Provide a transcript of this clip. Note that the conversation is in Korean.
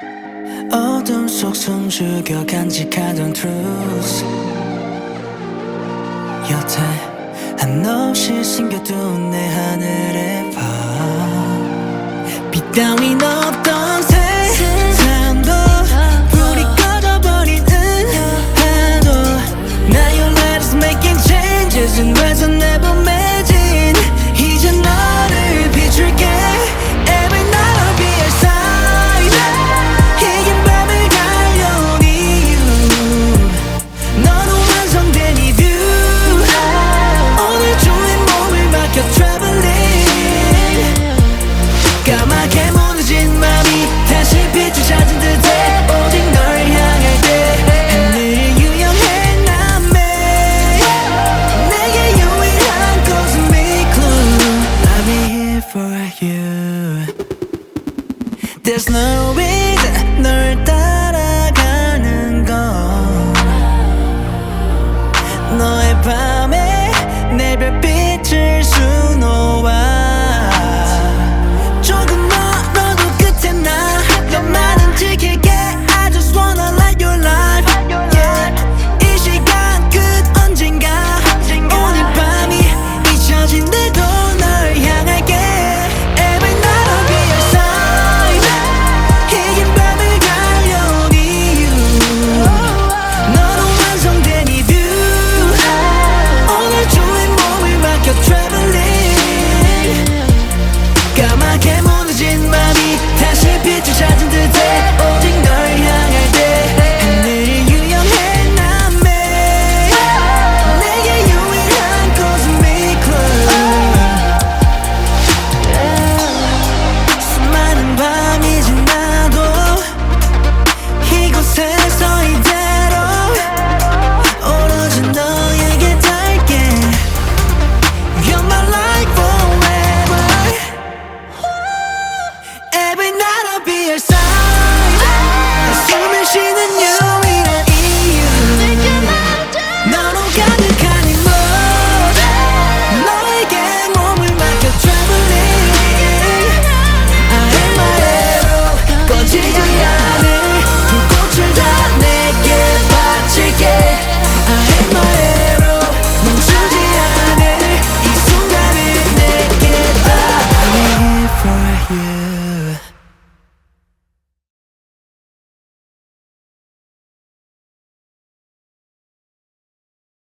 어둠 속 숨죽여 간직하던 truth 여태 한없이 숨겨둔 내 하늘의 밤 빛 따윈 없던 세상도 불이 꺼져버린 은하도 Now your light is making changes and ways I never imagined 이제 너를 비출게 Every night I'll be your side 이긴 밤을 달려온 이유 너도 완성된 이 view 오늘 주인 몸을 맡겨 traveling 까맣게 무너진 맘이 다시 빛을 찾은 듯해 오직 널 향할 때 하늘을 유영해 남매 내게 유일한 cosmic clue I'll be here for you There's no reason 널 따라가는 건 너의 밤에 내 별빛을 수놓아